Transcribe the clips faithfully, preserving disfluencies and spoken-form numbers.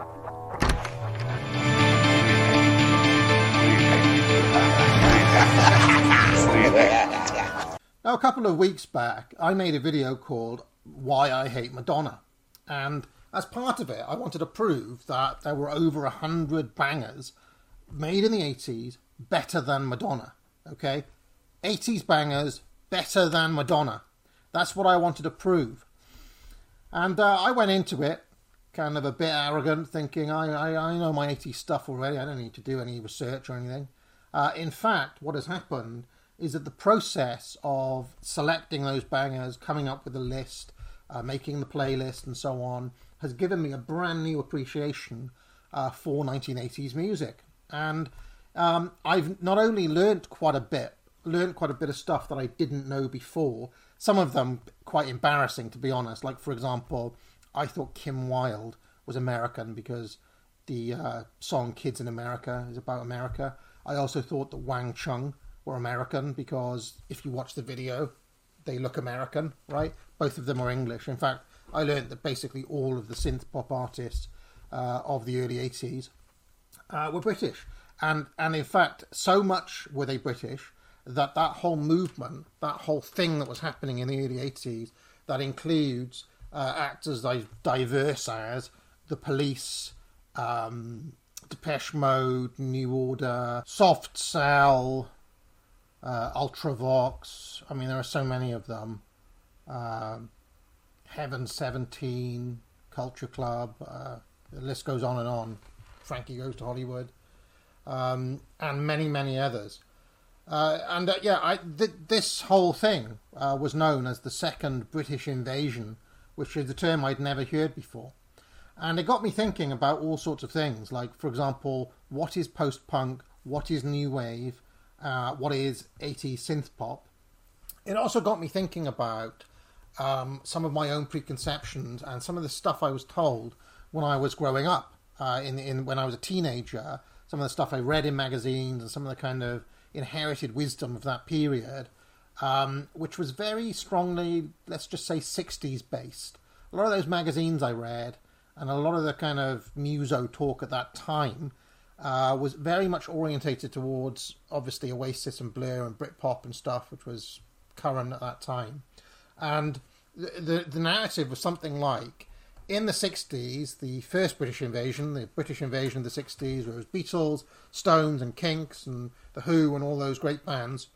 Now, a couple of weeks back, I made a video called Why I Hate Madonna. And as part of it, I wanted to prove that there were over a hundred bangers made in the eighties better than Madonna. Okay? eighties bangers better than Madonna. That's what I wanted to prove. And uh, I went into it kind of a bit arrogant, thinking I, I, I know my eighties stuff already. I don't need to do any research or anything. Uh, in fact, what has happened is that the process of selecting those bangers, coming up with a list, uh, making the playlist and so on, has given me a brand new appreciation uh, for nineteen eighties music. And um, I've not only learnt quite a bit, learnt quite a bit of stuff that I didn't know before, some of them quite embarrassing, to be honest. Like, for example, I thought Kim Wilde was American because the uh, song Kids in America is about America. I also thought that Wang Chung were American because if you watch the video, they look American, right? Both of them are English. In fact, I learned that basically all of the synth pop artists uh, of the early eighties uh, were British. And, and in fact, so much were they British that that whole movement, that whole thing that was happening in the early eighties, that includes uh, actors as diverse as The Police, um, Depeche Mode, New Order, Soft Cell, uh, Ultravox. I mean, there are so many of them. Uh, Heaven seventeen, Culture Club, uh, the list goes on and on. Frankie Goes to Hollywood, um, and many, many others. Uh, and uh, yeah, I, th- this whole thing uh, was known as the Second British Invasion, which is a term I'd never heard before. And it got me thinking about all sorts of things, like, for example, what is post-punk, what is new wave, uh, what is eighties synth pop. It also got me thinking about um, some of my own preconceptions and some of the stuff I was told when I was growing up, uh, in, in when I was a teenager, some of the stuff I read in magazines and some of the kind of inherited wisdom of that period, um, which was very strongly, let's just say, sixties based. A lot of those magazines I read and a lot of the kind of muso talk at that time uh, was very much orientated towards, obviously, Oasis and Blur and Britpop and stuff, which was current at that time. And the, the, the narrative was something like, in the sixties, the first British invasion, the British invasion of the sixties, where it was Beatles, Stones and Kinks and The Who and all those great bands,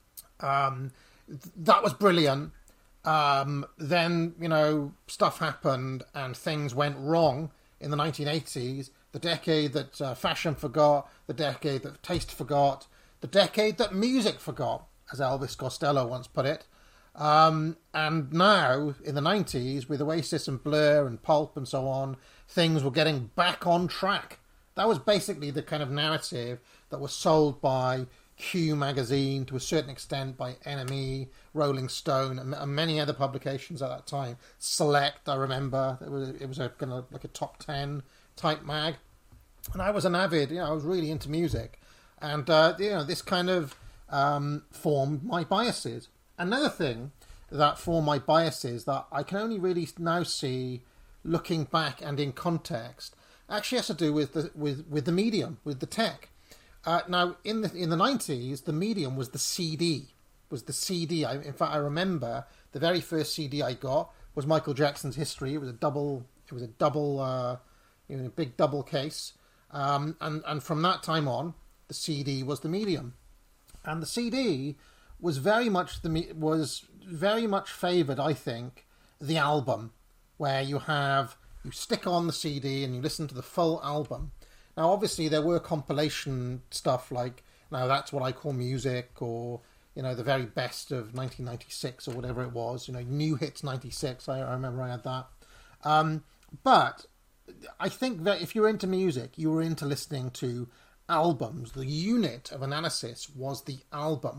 um, th- that was brilliant. Um, then, you know, stuff happened and things went wrong in the nineteen eighties, the decade that uh, fashion forgot, the decade that taste forgot, the decade that music forgot, as Elvis Costello once put it. Um, and now, in the nineties, with Oasis and Blur and Pulp and so on, things were getting back on track. That was basically the kind of narrative that was sold by Q magazine, to a certain extent by N M E, Rolling Stone, and, and many other publications at that time. Select, I remember, it was it was a kind of like a top ten type mag, and I was an avid, you know, I was really into music, and uh, you know, this kind of um, formed my biases. Another thing that formed my biases that I can only really now see, looking back and in context, actually has to do with the with, with the medium, with the tech. Uh, now, in the in the nineties, the medium was the C D. Was the C D. I, in fact, I remember the very first C D I got was Michael Jackson's History. It was a double. It was a double. Uh, you know, a big double case. Um, and and from that time on, the C D was the medium, and the C D was very much the was very much favoured, I think, the album, where you have you stick on the C D and you listen to the full album. Now, obviously, there were compilation stuff like, now that's what I call music, or, you know, the very best of nineteen ninety-six or whatever it was, you know, New Hits ninety-six, I, I remember I had that. Um, but I think that if you're into music, you were into listening to albums. The unit of analysis was the album.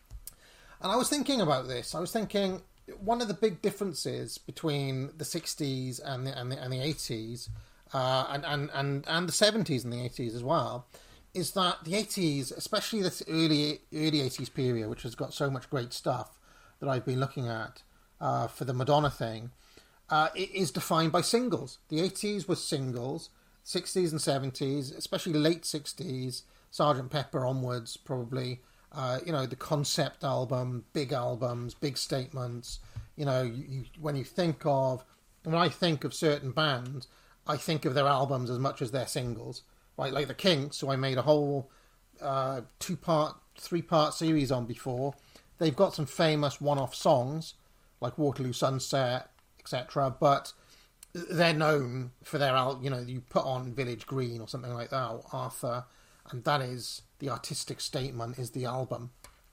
And I was thinking about this. I was thinking one of the big differences between the sixties and the, and the, and the eighties, uh, and, and, and, and the seventies and the eighties as well, is that the eighties, especially this early early eighties period, which has got so much great stuff that I've been looking at uh, for the Madonna thing, uh, it is defined by singles. The eighties was singles. sixties and seventies, especially late sixties, Sergeant Pepper onwards, probably. Uh, you know, the concept album, big albums, big statements. You know, you, you, when you think of, when I think of certain bands, I think of their albums as much as their singles. Right, like the Kinks, who I made a whole uh, two-part, three-part series on before. They've got some famous one-off songs, like Waterloo Sunset, et cetera. But they're known for their, you know, you put on Village Green or something like that, or Arthur, and that is the artistic statement, is the album.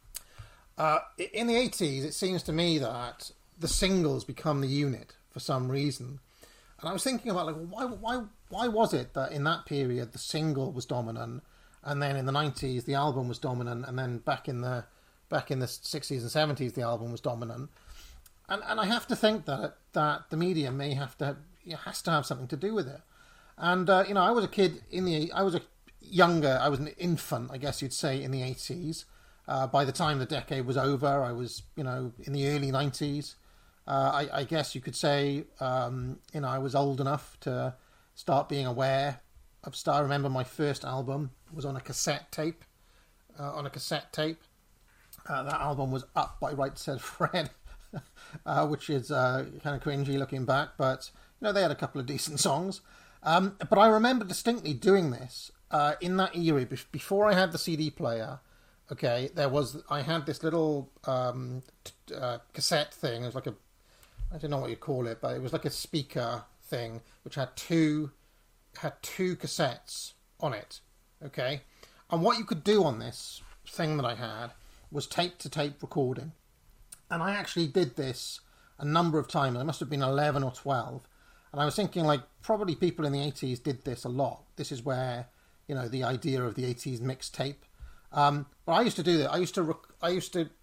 Uh, in the eighties, it seems to me that the singles become the unit for some reason. And I was thinking about, like, why, why, why was it that in that period the single was dominant, and then in the nineties the album was dominant, and then back in the back in the sixties and seventies the album was dominant? And and I have to think that that the media may have to has to have something to do with it. And uh, you know, I was a kid in the I was a younger I was an infant, I guess you'd say, in the eighties. Uh, by the time the decade was over, I was, you know, in the early nineties. Uh, I, I guess you could say, um, you know, I was old enough to start being aware of stuff. I remember my first album was on a cassette tape. Uh, on a cassette tape, uh, that album was Up by Right Said Fred, uh, which is uh, kind of cringy looking back, but you know, they had a couple of decent songs. Um, but I remember distinctly doing this uh, in that era before I had the C D player. Okay, there was I had this little um, t- uh, cassette thing. It was like a I don't know what you call it, but it was like a speaker thing which had two had two cassettes on it. Okay, and what you could do on this thing that I had was tape to tape recording, and I actually did this a number of times. I must have been eleven or twelve, and I was thinking, like, probably people in the eighties did this a lot. This is where, you know, the idea of the eighties mixtape. Um, but I used to do that. I used to. Rec- I used to.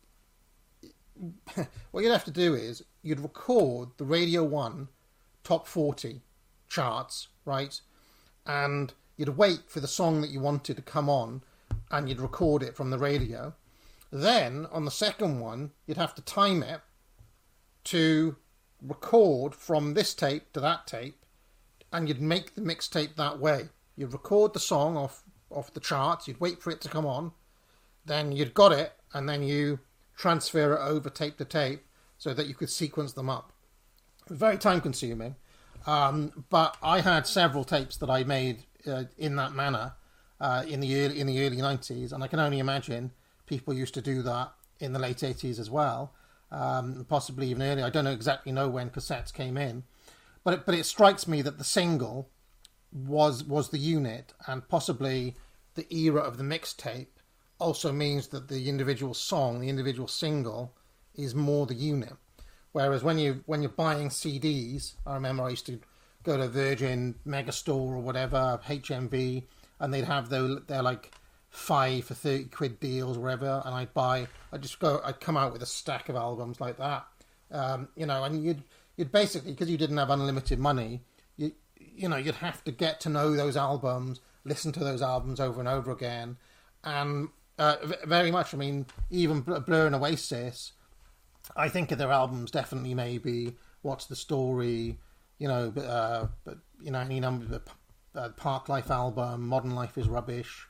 What you'd have to do is you'd record the Radio One top forty charts, right? And you'd wait for the song that you wanted to come on, and you'd record it from the radio. Then on the second one, you'd have to time it to record from this tape to that tape, and you'd make the mixtape that way. You'd record the song off off the charts. You'd wait for it to come on. Then you'd got it, and then you transfer it over tape to tape so that you could sequence them up. It was very time consuming, um, but I had several tapes that I made uh, in that manner uh, in the early in the early nineties, and I can only imagine people used to do that in the late eighties as well, um, possibly even earlier. I don't know exactly know when cassettes came in, but it, but it strikes me that the single was was the unit, and possibly the era of the mixtape also means that the individual song, the individual single, is more the unit. Whereas when you when you're buying C Ds, I remember I used to go to Virgin Megastore or whatever, H M V, and they'd have their their like five for thirty quid deals or whatever, and I'd buy, I'd just go, I'd come out with a stack of albums like that, um, you know, and you'd you'd basically, because you didn't have unlimited money, you you know, you'd have to get to know those albums, listen to those albums over and over again, and uh, very much, I mean, even Blur and Oasis, I think of their albums definitely maybe What's the Story, you know, uh, but you know, any number, uh, Park Life album, Modern Life is Rubbish,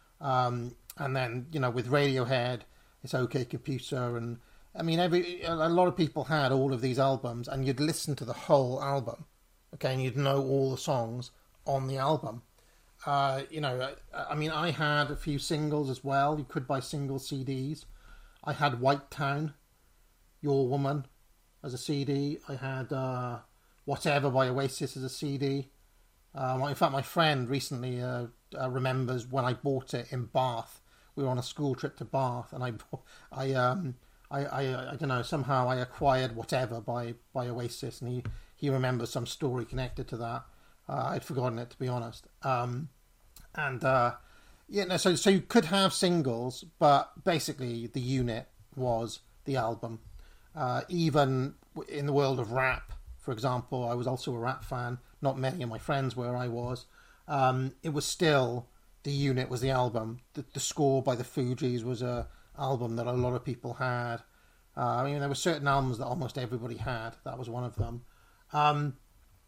um, and then, you know, with Radiohead, it's OK Computer, and I mean, every a lot of people had all of these albums, and you'd listen to the whole album, okay, and you'd know all the songs on the album. Uh, you know, I, I mean, I had a few singles as well. You could buy single C Ds. I had White Town, Your Woman, as a C D. I had uh, Whatever by Oasis as a C D. Um, in fact, my friend recently uh, uh, remembers when I bought it in Bath. We were on a school trip to Bath, and I, I, um, I, I, I don't know. Somehow I acquired Whatever by, by Oasis, and he, he remembers some story connected to that. Uh, I'd forgotten it, to be honest. Um, and uh, yeah, no, so so you could have singles, but basically the unit was the album. Uh, even in the world of rap, for example, I was also a rap fan. Not many of my friends were. I was. Um, it was still the unit was the album. The, the Score by the Fugees was a album that a lot of people had. Uh, I mean, there were certain albums that almost everybody had. That was one of them. Um,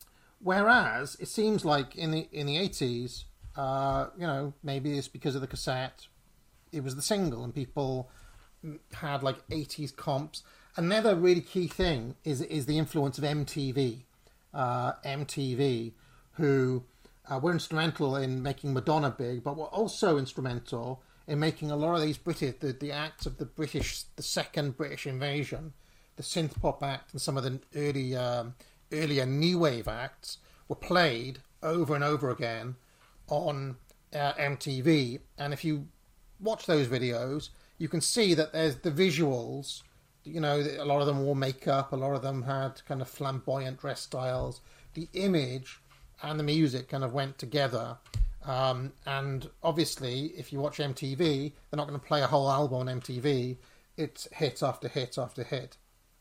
Whereas it seems like in the in the eighties, uh, you know, maybe it's because of the cassette, it was the single, and people had like eighties comps. Another really key thing is is the influence of M T V. Uh, M T V, who uh, were instrumental in making Madonna big, but were also instrumental in making a lot of these British, the, the acts of the British, the second British invasion, the synth pop act, and some of the early um, earlier new wave acts were played over and over again on uh, M T V. And if you watch those videos, you can see that there's the visuals. You know, a lot of them wore makeup, a lot of them had kind of flamboyant dress styles. The image and the music kind of went together. Um, and obviously, if you watch M T V, they're not going to play a whole album on M T V. It's hit after hit after hit.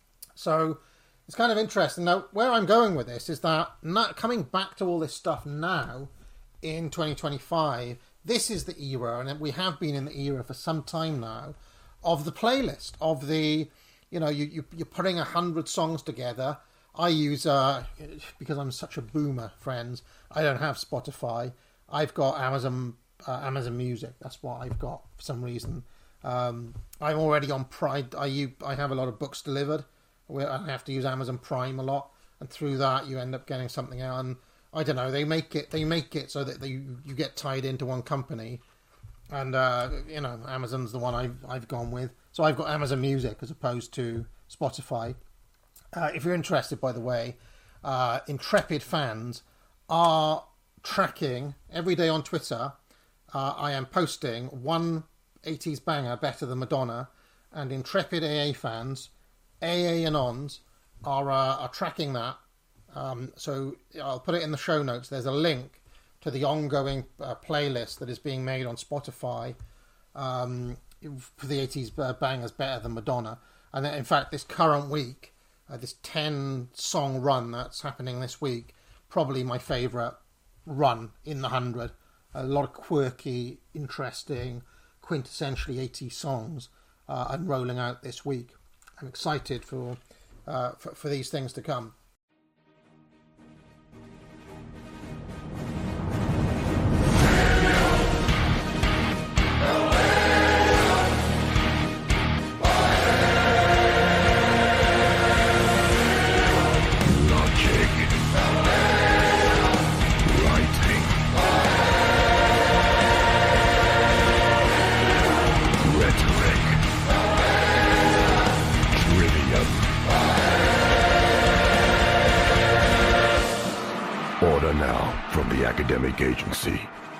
So it's kind of interesting. Now, where I'm going with this is that not, coming back to all this stuff now in twenty twenty-five, this is the era, and we have been in the era for some time now, of the playlist, of the, you know, you, you, you're putting a hundred songs together. I use, uh, because I'm such a boomer, friends, I don't have Spotify. I've got Amazon uh, Amazon Music. That's what I've got for some reason. Um, I'm already on Prime. I, use, I have a lot of books delivered, where I have to use Amazon Prime a lot, and through that you end up getting something out. And I don't know, they make it they make it so that they, you get tied into one company, and uh, you know, Amazon's the one I've I've gone with. So I've got Amazon Music as opposed to Spotify. Uh, if you're interested, by the way, uh, Intrepid fans are tracking every day on Twitter. Uh, I am posting one eighties banger better than Madonna, and Intrepid A A fans, A A and Ons, are uh, are tracking that. Um, so I'll put it in the show notes. There's a link to the ongoing uh, playlist that is being made on Spotify um, for the eighties bangers better than Madonna. And in fact, this current week, uh, this ten song run that's happening this week, probably my favourite run in the hundred. A lot of quirky, interesting, quintessentially eighties songs uh, and rolling out this week. I'm excited for, uh, for for these things to come. Order now from the academic agency.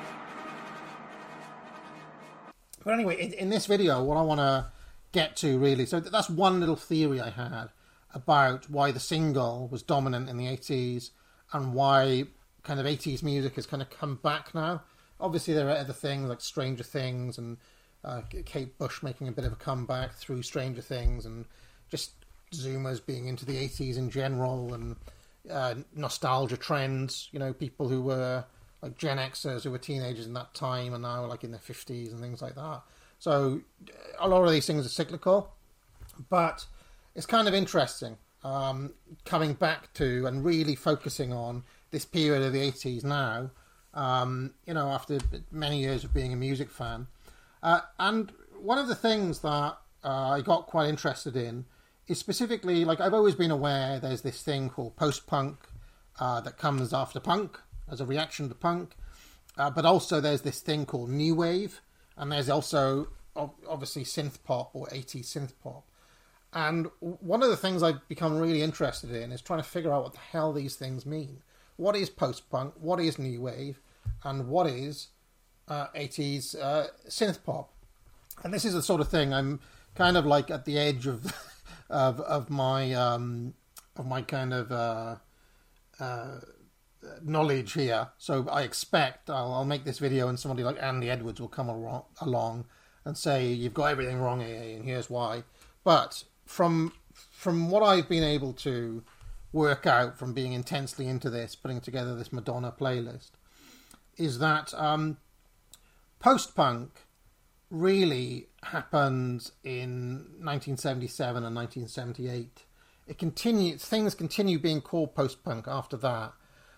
But anyway, in, in this video, what I want to get to really, so that's one little theory I had about why the single was dominant in the eighties and why kind of eighties music has kind of come back now. Obviously, there are other things like Stranger Things and uh, Kate Bush making a bit of a comeback through Stranger Things, and just Zoomers being into the eighties in general, and uh, nostalgia trends. You know, people who were like Gen Xers who were teenagers in that time and now like in their fifties and things like that. So a lot of these things are cyclical, but it's kind of interesting um, coming back to and really focusing on this period of the eighties now, um, you know, after many years of being a music fan. Uh, and one of the things that uh, I got quite interested in is specifically, like, I've always been aware there's this thing called post-punk uh, that comes after punk as a reaction to punk, uh, but also there's this thing called new wave, and there's also obviously synth pop or eighties synth pop. And one of the things I've become really interested in is trying to figure out what the hell these things mean. What is post-punk? What is new wave? And what is uh, eighties uh, synth pop? And this is the sort of thing I'm kind of like at the edge of of of my um, of my kind of uh, uh, knowledge here. So I expect I'll, I'll make this video and somebody like Andy Edwards will come along, along and say you've got everything wrong here and here's why. But from from what I've been able to work out from being intensely into this, putting together this Madonna playlist, is that um, post-punk really happened in nineteen seventy-seven and nineteen seventy-eight. It continued, things continue being called post-punk after that,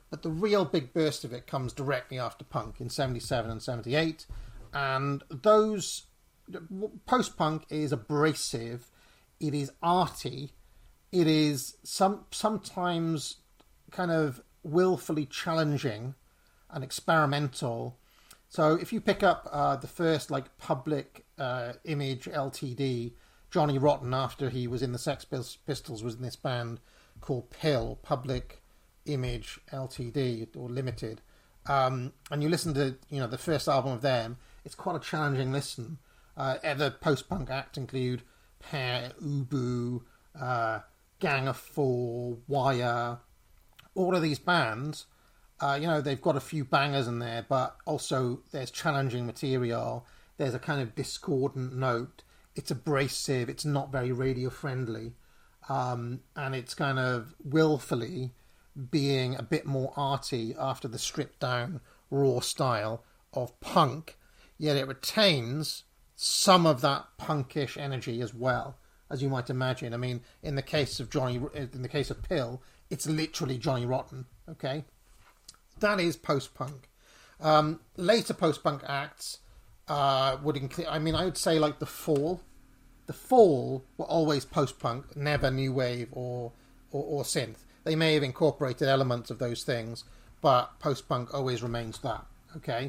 but the real big burst of it comes directly after punk in seventy-seven and seventy-eight. And those, post-punk is abrasive, it is arty, it is some sometimes kind of willfully challenging and experimental. So if you pick up uh, the first like Public uh, Image L T D, Johnny Rotten, after he was in the Sex Pistols, was in this band called Pill, Public Image L T D or Limited, um, and you listen to you know the first album of them, it's quite a challenging listen. Uh, other post-punk acts include Pear, Ubu, uh, Gang of Four, Wire. All of these bands, uh, you know, they've got a few bangers in there, but also there's challenging material. There's a kind of discordant note. It's abrasive. It's not very radio friendly. Um, and it's kind of willfully being a bit more arty after the stripped down raw style of punk, yet it retains some of that punkish energy as well, as you might imagine. I mean, in the case of Johnny, in the case of Pill, it's literally Johnny Rotten. Okay, that is post-punk. Um, later post-punk acts uh, would include. I mean, I would say like the Fall. The Fall were always post-punk, never new wave or, or or synth. They may have incorporated elements of those things, but post-punk always remains that. Okay.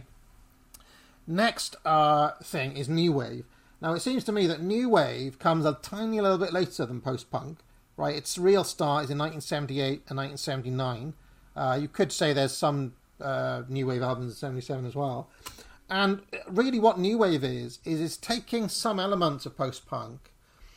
Next uh, thing is new wave. Now, it seems to me that new wave comes a tiny little bit later than post-punk. Right, its real start is in nineteen seventy-eight and nineteen seventy-nine. Uh, you could say there's some uh, new wave albums in seventy-seven as well. And really what new wave is, is it's taking some elements of post-punk,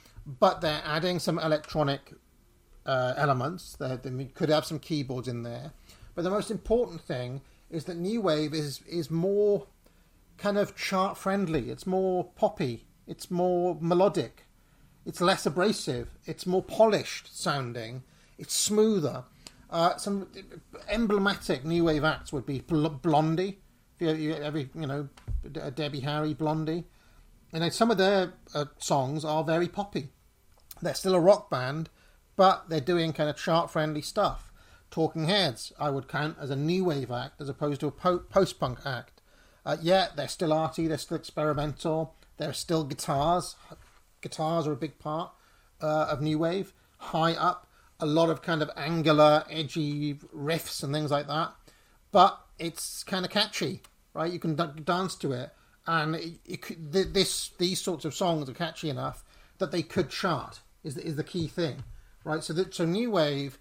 but they're adding some electronic uh, elements. They, they could have some keyboards in there. But the most important thing is that new wave is, is more kind of chart-friendly. It's more poppy. It's more melodic. It's less abrasive. It's more polished sounding. It's smoother. Uh, some emblematic new wave acts would be Blondie. If you, you ever, you know, Debbie Harry, Blondie. You know, some of their uh, songs are very poppy. They're still a rock band, but they're doing kind of chart-friendly stuff. Talking Heads, I would count as a new wave act as opposed to a po- post-punk act. Uh, yeah, they're still arty. They're still experimental. There are still guitars. Guitars are a big part uh, of new wave. High up, a lot of kind of angular, edgy riffs and things like that. But it's kind of catchy, right? You can d- dance to it, and it, it could, this these sorts of songs are catchy enough that they could chart. Is the, is the key thing, right? So that so new wave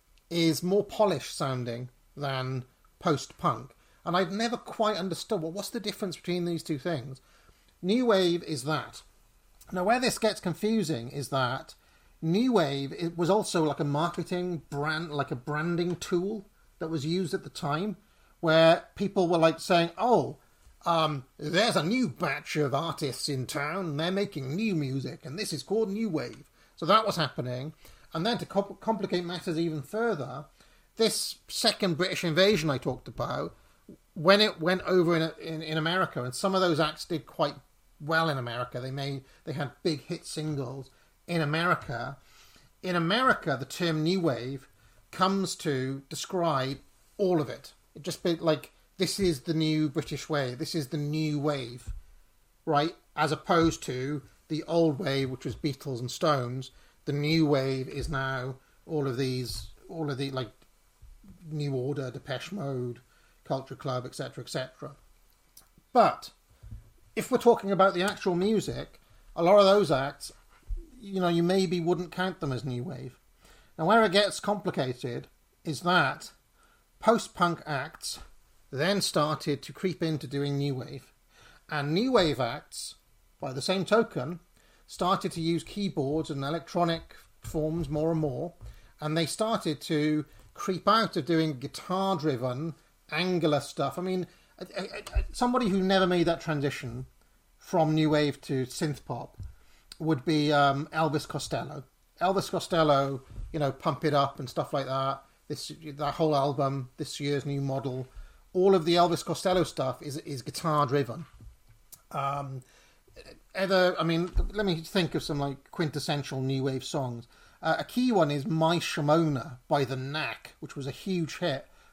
is more polished sounding than post punk, and I've never quite understood well what's the difference between these two things. New wave is that. Now, where this gets confusing is that new wave, it was also like a marketing brand, like a branding tool that was used at the time, where people were like saying, oh, um, there's a new batch of artists in town, and they're making new music, and this is called new wave. So that was happening. And then to comp- complicate matters even further, this second British invasion I talked about, when it went over in, in, in America, and some of those acts did quite well in America. They made they had big hit singles in America. In America, the term new wave comes to describe all of it. It just be like, this is the new British wave. This is the new wave, right? As opposed to the old wave, which was Beatles and Stones. The new wave is now all of these, all of the like New Order, Depeche Mode, Culture Club, et cetera, et cetera. But if we're talking about the actual music, a lot of those acts, you know, you maybe wouldn't count them as new wave. Now, where it gets complicated is that post-punk acts then started to creep into doing new wave. And new wave acts, by the same token, started to use keyboards and electronic forms more and more. And they started to creep out of doing guitar-driven, angular stuff. I mean, somebody who never made that transition from new wave to synth pop would be um, Elvis Costello. Elvis Costello, you know, Pump It Up and stuff like that. This that whole album, this year's new model, all of the Elvis Costello stuff is is guitar driven. Um, ever, I mean, let me think of some like quintessential new wave songs. Uh, a key one is My Shimona by The Knack, which was a huge hit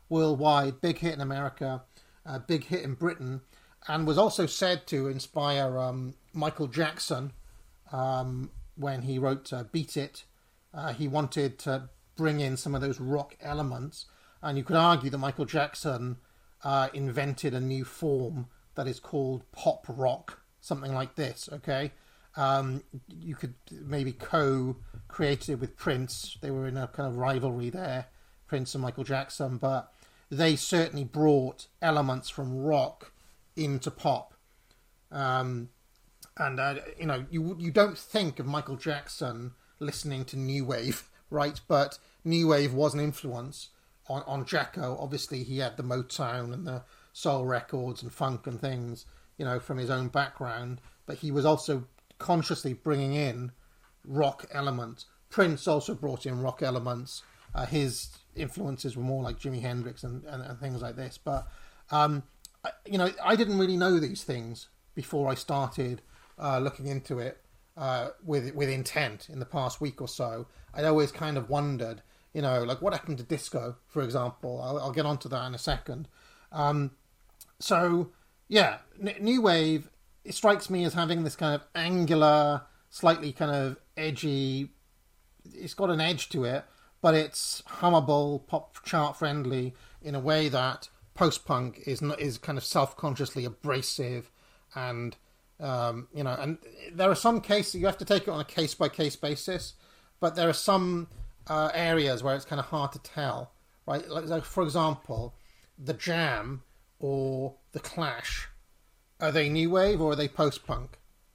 worldwide, big hit in America, uh, big hit in Britain, and was also said to inspire um, Michael Jackson um, when he wrote uh, Beat It. Uh, he wanted to bring in some of those rock elements, and you could argue that Michael Jackson uh, invented a new form that is called pop rock, something like this, okay? Um, you could maybe co-create it with Prince. They were in a kind of rivalry there, Prince and Michael Jackson, but they certainly brought elements from rock into pop. Um, and, uh, you know, you you don't think of Michael Jackson listening to New Wave, right? But New Wave was an influence on, on Jacko. Obviously, he had the Motown and the soul records and funk and things, you know, from his own background. But he was also consciously bringing in rock elements. Prince also brought in rock elements. Uh, his influences were more like Jimi Hendrix and, and, and things like this. But, um, I, you know, I didn't really know these things before I started uh, looking into it uh, with with intent in the past week or so. I'd always kind of wondered, you know, like what happened to disco, for example. I'll, I'll get onto that in a second. Um, so, yeah, N- New Wave, it strikes me as having this kind of angular, slightly kind of edgy, it's got an edge to it, but it's hummable, pop chart friendly in a way that post-punk is not, is kind of self-consciously abrasive, and um, you know, and there are some cases you have to take it on a case-by-case basis, but there are some uh, areas where it's kind of hard to tell, right? Like, like for example, the Jam or the Clash, are they new wave or are they post-punk?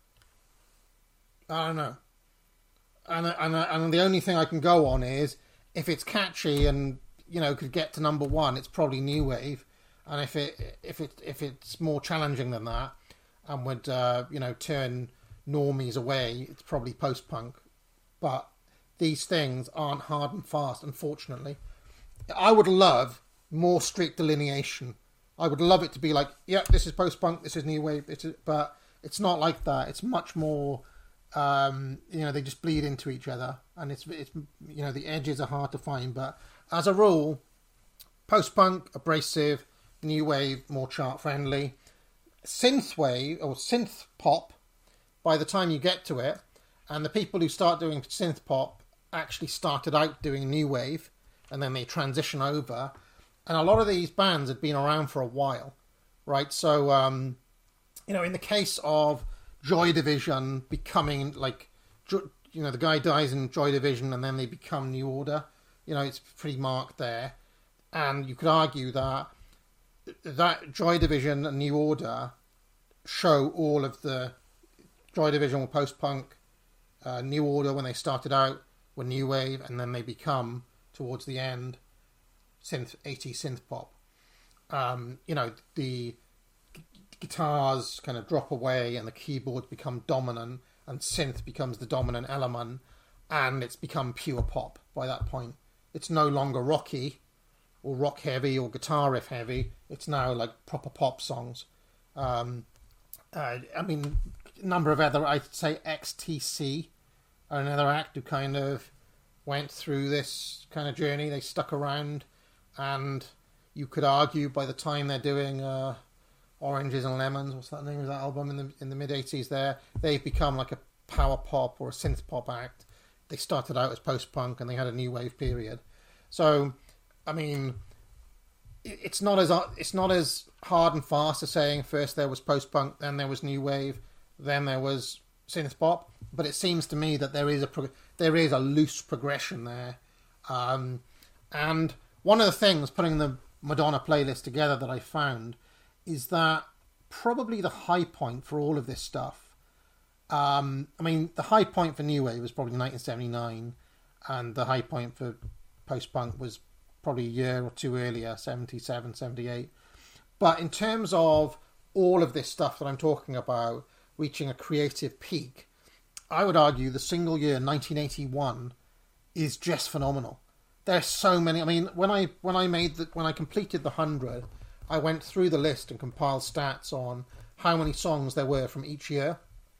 I don't know. And and and the only thing I can go on is if it's catchy and, you know, could get to number one, it's probably new wave. And if it if it if it's more challenging than that and would uh, you know, turn normies away, it's probably post-punk. But these things aren't hard and fast, unfortunately. I would love more strict delineation. I would love it to be like, yeah, this is post-punk, this is new wave, it's, but it's not like that. It's much more, um, you know, they just bleed into each other, and it's, it's, you know, the edges are hard to find. But as a rule, post-punk, abrasive, new wave, more chart-friendly. Synthwave, or synth pop, by the time you get to it, and the people who start doing synth pop actually started out doing new wave, and then they transition over. And a lot of these bands had been around for a while, right? So, um, you know, in the case of Joy Division becoming like, you know, the guy dies in Joy Division and then they become New Order, you know, it's pretty marked there. And you could argue that that Joy Division and New Order show all of the Joy Division were post-punk, uh, New Order when they started out were new wave, and then they become, towards the end, synth eighties synth pop. Um, you know, the g- guitars kind of drop away and the keyboards become dominant and synth becomes the dominant element, and it's become pure pop by that point. It's no longer rocky or rock heavy or guitar riff heavy. It's now like proper pop songs. Um, uh, I mean, a number of other, I'd say X T C are another act who kind of went through this kind of journey. They stuck around. And you could argue by the time they're doing uh, Oranges and Lemons, what's that name of that album in the in the mid eighties there, they've become like a power pop or a synth pop act. They started out as post-punk and they had a new wave period. So, I mean, it's not as it's not as hard and fast as saying first there was post-punk, then there was new wave, then there was synth pop. But it seems to me that there is a pro- there is a loose progression there, um, and one of the things, putting the Madonna playlist together, that I found is that probably the high point for all of this stuff, um, I mean, the high point for New Wave was probably nineteen seventy-nine, and the high point for post-punk was probably a year or two earlier, seventy-seven, seventy-eight. But in terms of all of this stuff that I'm talking about reaching a creative peak, I would argue the single year, nineteen eighty-one, is just phenomenal. There's so many. I mean, when I when I made the, when I completed the hundred, I went through the list and compiled stats on how many songs there were from each year.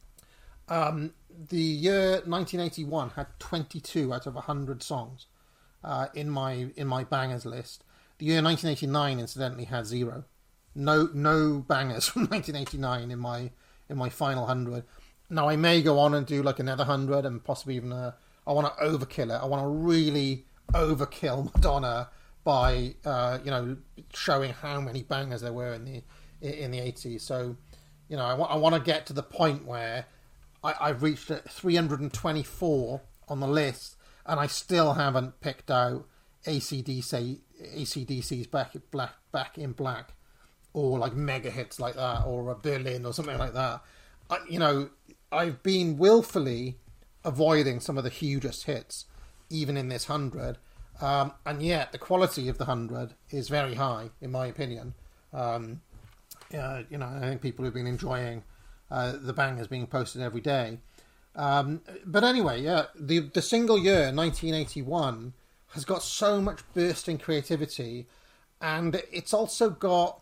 Um, the year nineteen eighty-one had twenty-two out of a hundred songs uh, in my in my bangers list. The year nineteen eighty-nine, incidentally, had zero. No, no bangers from nineteen eighty-nine in my in my final hundred. Now I may go on and do like another hundred, and possibly even a. I want to overkill it. I want to really overkill Madonna by uh, you know showing how many bangers there were in the in the eighties. So you know I want I want to get to the point where I, I've reached three hundred twenty-four on the list, and I still haven't picked out A C D C A C D C's Back Black Back in Black, or like mega hits like that, or a Berlin or something like that. I, you know I've been willfully avoiding some of the hugest hits, even in this hundred, um, and yet the quality of the hundred is very high, in my opinion. Um, uh, you know, I think people have been enjoying uh, the bangers being posted every day. Um, but anyway, yeah, the the single year nineteen eighty-one has got so much bursting creativity, and it's also got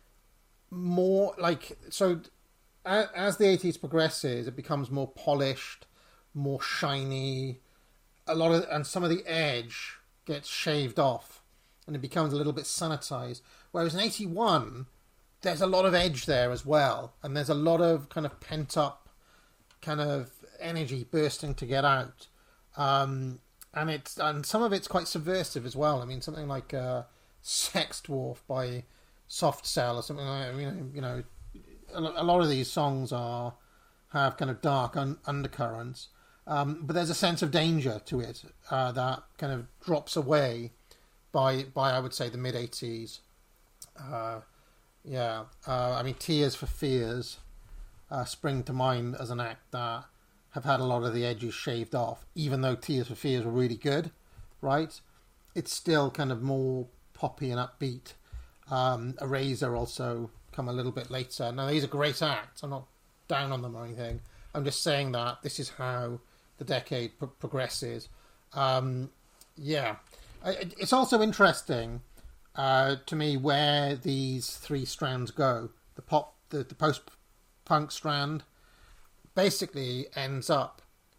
more like so. As the eighties progresses, it becomes more polished, more shiny, a lot of, and some of the edge gets shaved off, and it becomes a little bit sanitized. Whereas in eighty-one, there's a lot of edge there as well, and there's a lot of kind of pent up, kind of energy bursting to get out, um, and it's and some of it's quite subversive as well. I mean, something like uh, "Sex Dwarf" by Soft Cell or something like that. You know, you know, a lot of these songs are have kind of dark un- undercurrents. Um, but there's a sense of danger to it uh, that kind of drops away by, by I would say, the mid-eighties. Uh, yeah, uh, I mean, Tears for Fears uh, spring to mind as an act that have had a lot of the edges shaved off. Even though Tears for Fears were really good, right? It's still kind of more poppy and upbeat. Um, Eraser also come a little bit later. Now, these are great acts. I'm not down on them or anything. I'm just saying that this is how the decade pro- progresses. Um, yeah. I, it's also interesting uh, to me where these three strands go. The pop, the, the post-punk strand basically ends up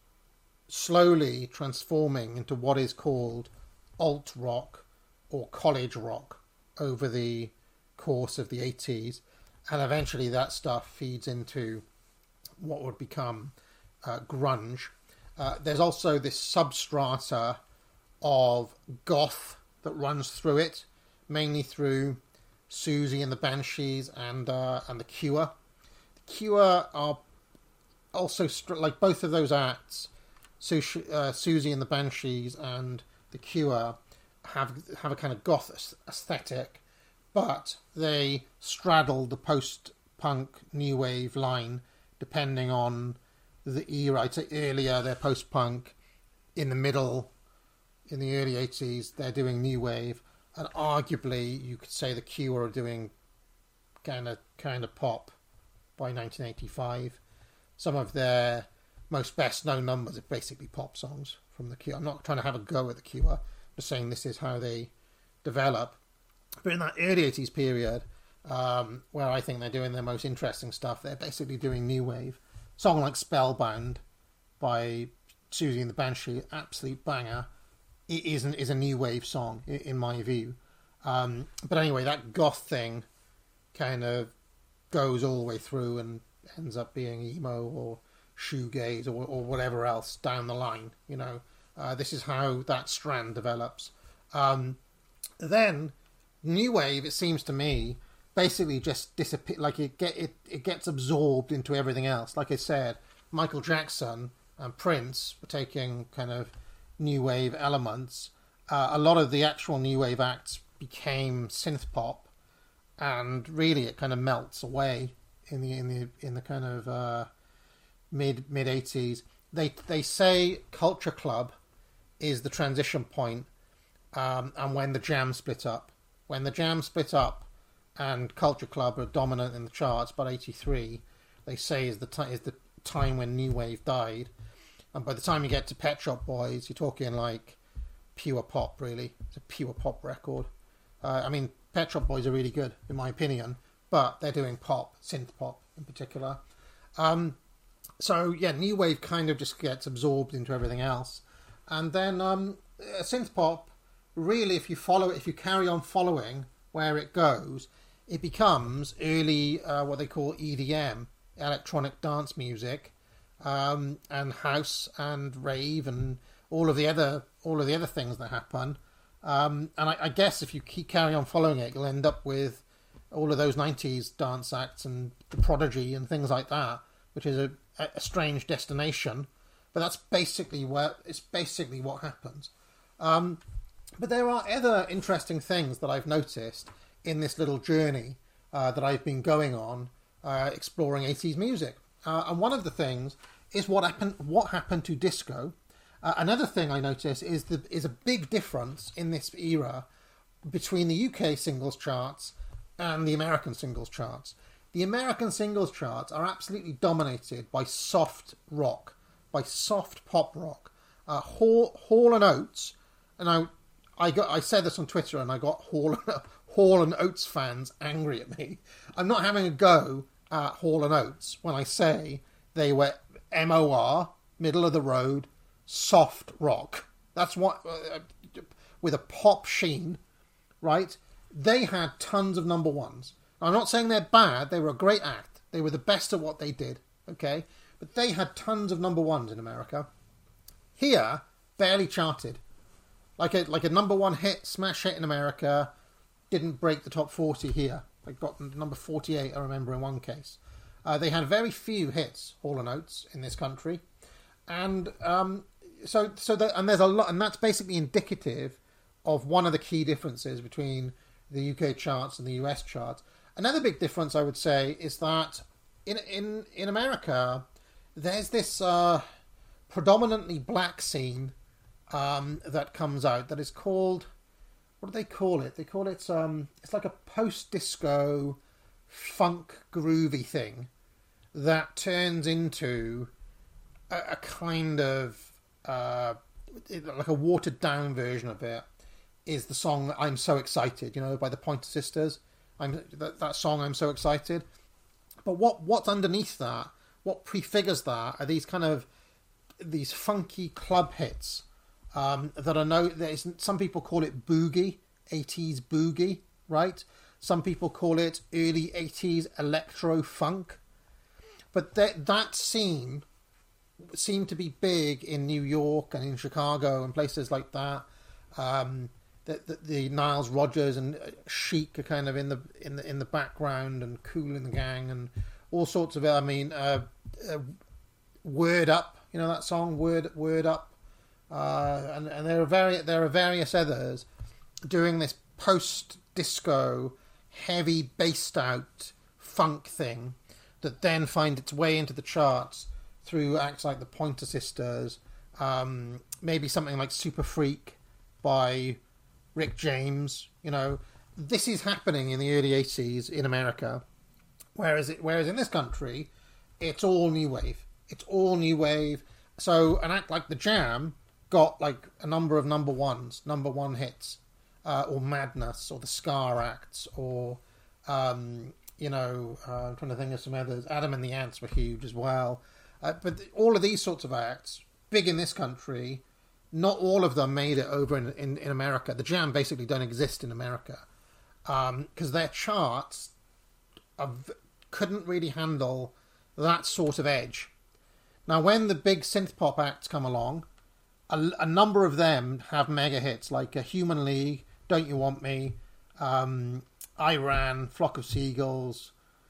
slowly transforming into what is called alt-rock or college rock over the course of the eighties. And eventually that stuff feeds into what would become uh, grunge. Uh, there's also this substrata of goth that runs through it, mainly through Susie and the Banshees and uh, and the Cure. The Cure are also str- like both of those acts. Su- uh, Susie and the Banshees and the Cure have have a kind of goth aesthetic, but they straddle the post-punk new wave line depending on the era. I'd say earlier they're post-punk, in the middle, in the early eighties, they're doing new wave, and arguably you could say the Cure are doing kind of kind of pop by nineteen eighty-five. Some of their most best-known numbers are basically pop songs from the Cure. I'm not trying to have a go at the Cure, I'm just saying this is how they develop. But in that early eighties period, um, where I think they're doing their most interesting stuff, they're basically doing new wave. A song like Spellbound by Susie and the Banshee, absolute banger. It isn't is a new wave song in my view. Um, but anyway, that goth thing kind of goes all the way through and ends up being emo or shoegaze or, or whatever else down the line. You know, uh, this is how that strand develops. Um, then new wave, it seems to me, basically just disappear. Like it get it, it gets absorbed into everything else. Like I said, Michael Jackson and Prince were taking kind of new wave elements. Uh, a lot of the actual new wave acts became synth pop, and really it kind of melts away in the in the in the kind of uh, mid mid eighties. They they say Culture Club is the transition point, um, and when the Jam split up, when the Jam split up, and Culture Club are dominant in the charts by eighty-three, they say is the t- is the time when new wave died. And by the time you get to Pet Shop Boys, you're talking like pure pop, really. It's a pure pop record. Uh, I mean, Pet Shop Boys are really good, in my opinion, but they're doing pop, synth pop in particular. Um, so, yeah, new wave kind of just gets absorbed into everything else. And then um, synth pop really, if you follow it, if you carry on following where it goes, it becomes early uh, what they call E D M, electronic dance music, um, and house and rave and all of the other all of the other things that happen. Um, and I, I guess if you keep carry on following it, you'll end up with all of those nineties dance acts and the Prodigy and things like that, which is a, a strange destination. But that's basically where it's basically what happens. Um, but there are other interesting things that I've noticed in this little journey uh, that I've been going on, uh, exploring eighties music. Uh, and one of the things is what happened. What happened to disco? Uh, another thing I noticed is the is a big difference in this era between the U K singles charts and the American singles charts. The American singles charts are absolutely dominated by soft rock, by soft pop rock. Uh, Hall, Hall and Oates, and I, I got I said this on Twitter, and I got Hall Hall and Oates fans angry at me. I'm not having a go at Hall and Oates when I say they were M O R, middle of the road, soft rock. That's what, uh, with a pop sheen, right? They had tons of number ones. I'm not saying they're bad. They were a great act. They were the best at what they did, okay? But they had tons of number ones in America. Here, barely charted. Like a like a number one hit, smash hit in America, didn't break the top forty here. They got number forty-eight, I remember, in one case. Uh, they had very few hits, Hall and Oates, in this country. And um, so, so that, and there's a lot, and that's basically indicative of one of the key differences between the U K charts and the U S charts. Another big difference, I would say, is that in in in America, there's this uh, predominantly black scene um, that comes out that is called, what do they call it? They call it um, it's like a post-disco funk groovy thing that turns into a, a kind of uh, like a watered down version of it. Is the song "I'm So Excited," you know, by the Pointer Sisters. I'm that, that song "I'm So Excited." But what what's underneath that, what prefigures that, are these kind of these funky club hits um, that are no. There's some people call it boogie, eighties boogie, right? Some people call it early eighties electro funk. But that that scene seemed to be big in New York and in Chicago and places like that. Um, The, the, the Niles Rodgers and Chic are kind of in the in the in the background, and Kool and the Gang and all sorts of it. I mean, uh, uh, Word Up, you know that song, Word Word Up, uh, and and there are vari- there are various others doing this post disco, heavy bassed out funk thing that then find its way into the charts through acts like the Pointer Sisters, um, maybe something like Super Freak by Rick James. You know, this is happening in the early eighties in America, whereas it, whereas in this country, it's all new wave. It's all new wave. So an act like The Jam got like a number of number ones, number one hits, uh, or Madness, or the Scar acts, or um, you know, uh, I'm trying to think of some others. Adam and the Ants were huge as well. Uh, but all of these sorts of acts, big in this country. Not all of them made it over in, in, in America. The Jam basically don't exist in America because um, their charts are, couldn't really handle that sort of edge. Now, when the big synth pop acts come along, a, a number of them have mega hits like uh, Human League, Don't You Want Me, um, I Ran, Flock of Seagulls,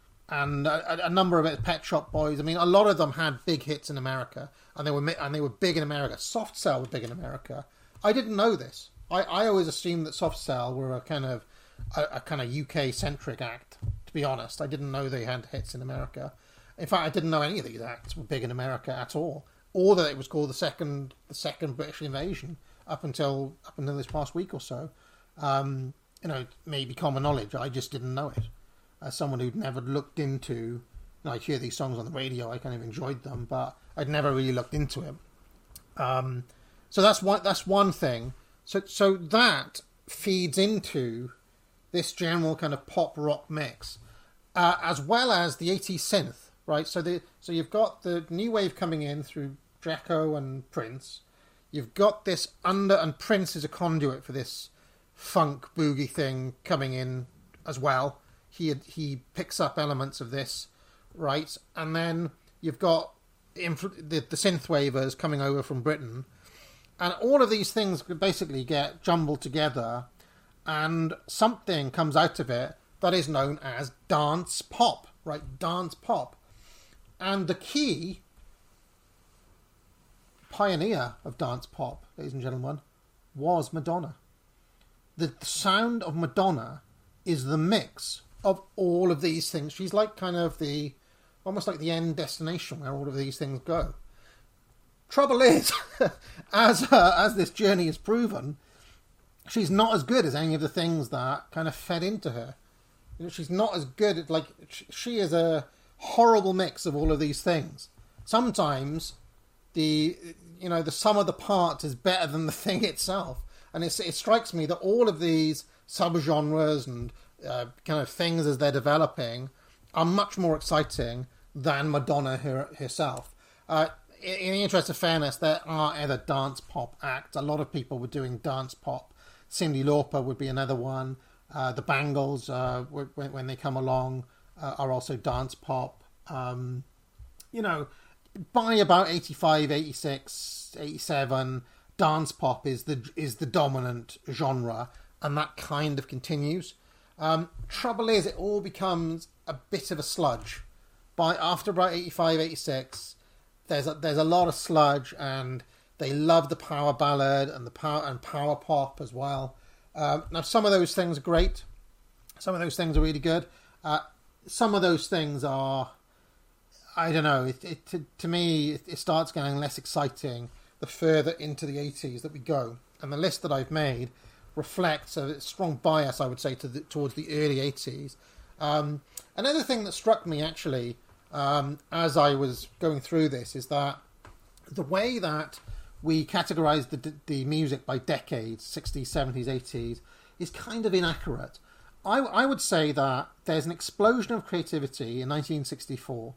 and a, a number of it, Pet Shop Boys. I mean, a lot of them had big hits in America, and they were and they were big in America. Soft Cell were big in America. I didn't know this. I, I always assumed that Soft Cell were a kind of a, a kind of U K centric act. To be honest, I didn't know they had hits in America. In fact, I didn't know any of these acts were big in America at all, or that it was called the second the second British invasion up until up until this past week or so. Um, you know, maybe common knowledge. I just didn't know it. As someone who'd never looked into, you know, I'd hear these songs on the radio, I kind of enjoyed them, but I'd never really looked into it. Um, so that's one, that's one thing. So, so that feeds into this general kind of pop rock mix, uh, as well as the eighties synth, right? So the, so you've got the new wave coming in through Jacko and Prince. You've got this under, and Prince is a conduit for this, funk boogie thing coming in as well. He he picks up elements of this, right? And then you've got inf- the, the synth wavers coming over from Britain. And all of these things basically get jumbled together, and something comes out of it that is known as dance pop, right? Dance pop. And the key pioneer of dance pop, ladies and gentlemen, was Madonna. The sound of Madonna is the mix of all of these things. She's like kind of the, almost like the end destination where all of these things go. Trouble is, as uh, as this journey has proven, she's not as good as any of the things that kind of fed into her. You know, she's not as good at, like, she is a horrible mix of all of these things. Sometimes the, you know, the sum of the parts is better than the thing itself. And it's, it strikes me that all of these subgenres and uh, kind of things as they're developing are much more exciting than Madonna her, herself. Uh, in, in the interest of fairness, there are other dance pop acts. A lot of people were doing dance pop. Cyndi Lauper would be another one. Uh, the Bangles, uh, when, when they come along, uh, are also dance pop. Um, you know, by about eighty-five, eighty-six, eighty-seven, dance pop is the is the dominant genre, and that kind of continues. Um, trouble is, it all becomes a bit of a sludge. By after about eighty-five, eighty-six, there's a, there's a lot of sludge, and they love the power ballad and the power and power pop as well. Uh, now, some of those things are great. Some of those things are really good. Uh, some of those things are, I don't know. It, it to, to me, it, it starts getting less exciting the further into the eighties that we go. And the list that I've made reflects a strong bias, I would say, to the, towards the early eighties. Um, another thing that struck me, actually, um, as I was going through this, is that the way that we categorise the, the music by decades, sixties, seventies, eighties, is kind of inaccurate. I, I would say that there's an explosion of creativity in nineteen sixty-four,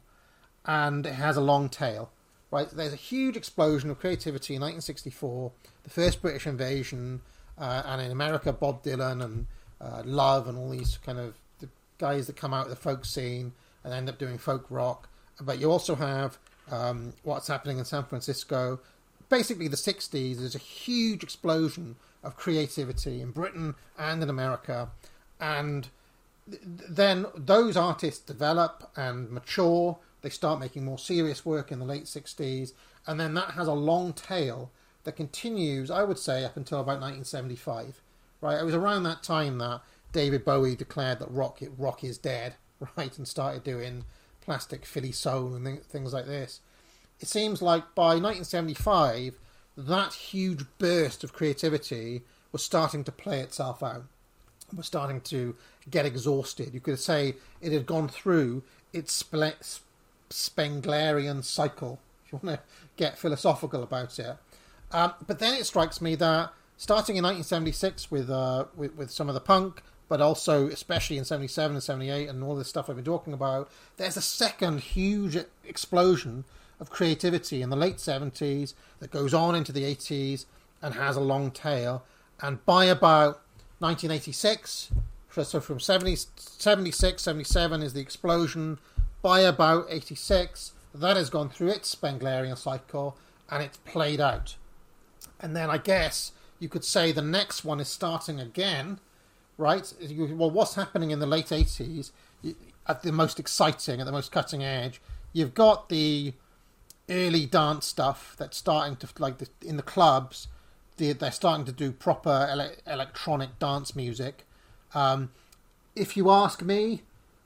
and it has a long tail. Right, there's a huge explosion of creativity in nineteen sixty-four, the first British invasion, uh, and in America, Bob Dylan and uh, Love and all these kind of the guys that come out of the folk scene and end up doing folk rock. But you also have um, what's happening in San Francisco. Basically, the sixties, there's a huge explosion of creativity in Britain and in America. And th- then those artists develop and mature. They start making more serious work in the late sixties, and then that has a long tail that continues, I would say, up until about nineteen seventy-five. Right, it was around that time that David Bowie declared that rock rock is dead, right, and started doing plastic Philly soul and th- things like this. It seems like by nineteen seventy-five, that huge burst of creativity was starting to play itself out. It was starting to get exhausted. You could say it had gone through its split. Spenglerian cycle, if you want to get philosophical about it. Um, but then it strikes me that starting in nineteen seventy-six with, uh, with with some of the punk, but also especially in seventy-seven and seventy-eight and all this stuff I've been talking about, there's a second huge explosion of creativity in the late seventies that goes on into the eighties and has a long tail. And by about nineteen eighty-six, so from seventy, seventy-six, seventy-seven is the explosion. By about eighty-six, that has gone through its Spenglerian cycle and it's played out. And then I guess you could say the next one is starting again, right? Well, what's happening in the late eighties, at the most exciting, at the most cutting edge, you've got the early dance stuff that's starting to, like the, in the clubs, the, they're starting to do proper ele- electronic dance music. Um, if you ask me,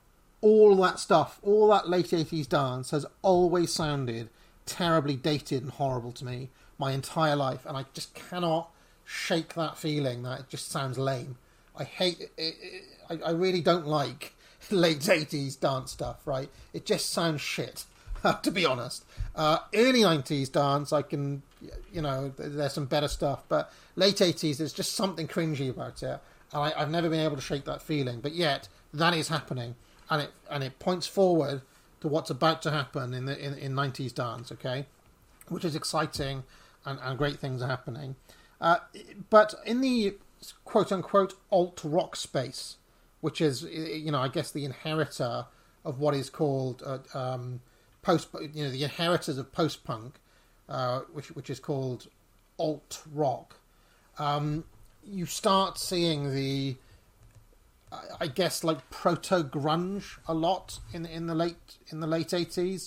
all that stuff, all that late eighties dance has always sounded terribly dated and horrible to me my entire life. And I just cannot shake that feeling that it just sounds lame. I hate it. it, it I, I really don't like late eighties dance stuff, right? It just sounds shit, to be honest. Uh, early nineties dance, I can, you know, there's some better stuff. But late eighties, there's just something cringy about it. And I, I've never been able to shake that feeling. But yet, that is happening. And it and it points forward to what's about to happen in the in, in nineties dance, okay, which is exciting, and, and great things are happening. Uh, but in the quote-unquote alt-rock space, which is, you know, I guess the inheritor of what is called uh, um, post, you know, the inheritors of post-punk, uh, which which is called alt-rock. Um, you start seeing the, I guess, like proto-grunge a lot in in the late in the late eighties,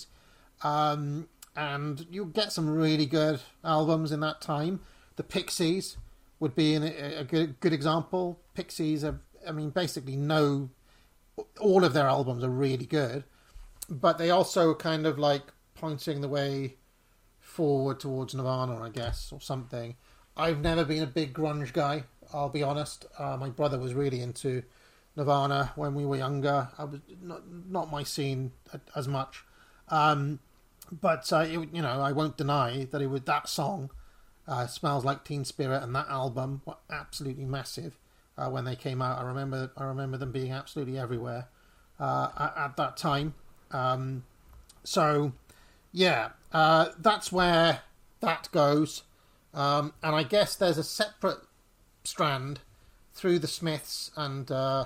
um, and you get some really good albums in that time. The Pixies would be in a, a good good example. Pixies have, I mean, basically no, all of their albums are really good, but they also kind of like pointing the way forward towards Nirvana, I guess, or something. I've never been a big grunge guy, I'll be honest. Uh, my brother was really into Nirvana when we were younger. I was not not my scene as much, um, but uh, it, you know, I won't deny that it was that song, uh, "Smells Like Teen Spirit," and that album were absolutely massive uh, when they came out. I remember I remember them being absolutely everywhere uh, at, at that time. Um, so yeah, uh, that's where that goes, um, and I guess there's a separate strand through the Smiths and. Uh,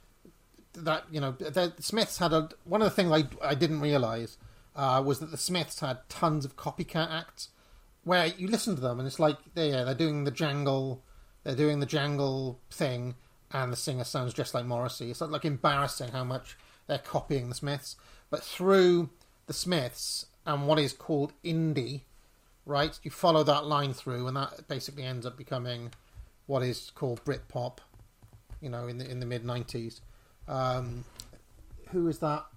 that, you know, the Smiths had a, one of the things I, I didn't realise uh, was that the Smiths had tons of copycat acts where you listen to them and it's like, they, yeah, they're doing the jangle, they're doing the jangle thing and the singer sounds just like Morrissey. It's like, like embarrassing how much they're copying the Smiths. But through the Smiths and what is called indie, right, you follow that line through and that basically ends up becoming what is called Britpop, you know, in the, in the mid nineties. Um, who is that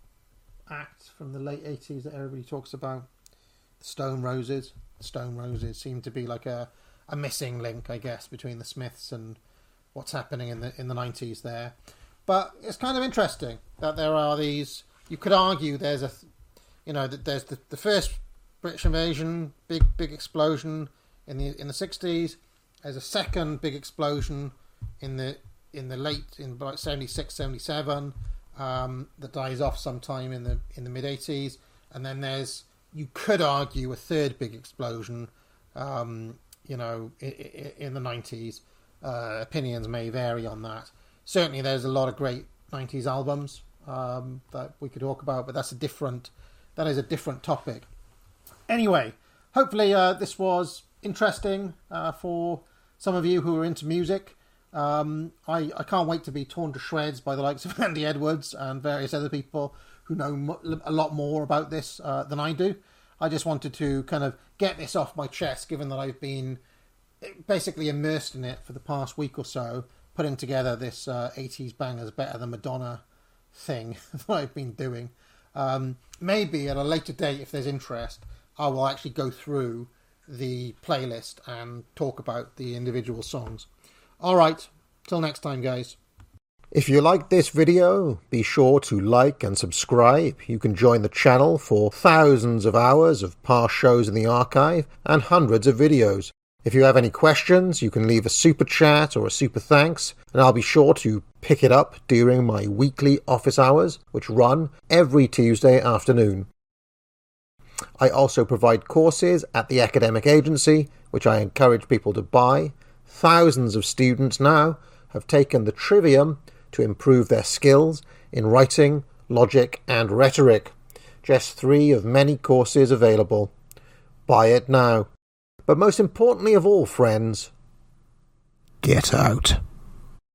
act from the late eighties that everybody talks about? The Stone Roses. The Stone Roses seem to be like a, a missing link, I guess, between the Smiths and what's happening in the in the nineties there. But it's kind of interesting that there are these. You could argue there's a, you know, that there's the, the first British invasion, big big explosion in the in the sixties. There's a second big explosion in the in the late, in about seventy-six, seventy-seven, um, that dies off sometime in the in the mid-eighties. And then there's, you could argue, a third big explosion, um, you know, in, in the nineties. Uh, opinions may vary on that. Certainly there's a lot of great nineties albums um, that we could talk about, but that's a different, that is a different topic. Anyway, hopefully uh, this was interesting uh, for some of you who are into music. Um, I, I can't wait to be torn to shreds by the likes of Andy Edwards and various other people who know mo- a lot more about this uh, than I do. I just wanted to kind of get this off my chest, given that I've been basically immersed in it for the past week or so, putting together this uh, eighties bangers better than Madonna thing that I've been doing. Um, maybe at a later date, if there's interest, I will actually go through the playlist and talk about the individual songs. All right, till next time, guys. If you liked this video, be sure to like and subscribe. You can join the channel for thousands of hours of past shows in the archive and hundreds of videos. If you have any questions, you can leave a super chat or a super thanks, and I'll be sure to pick it up during my weekly office hours, which run every Tuesday afternoon. I also provide courses at the academic agency, which I encourage people to buy. Thousands of students now have taken the Trivium to improve their skills in writing, logic and rhetoric. Just three of many courses available. Buy it now. But most importantly of all, friends, get out.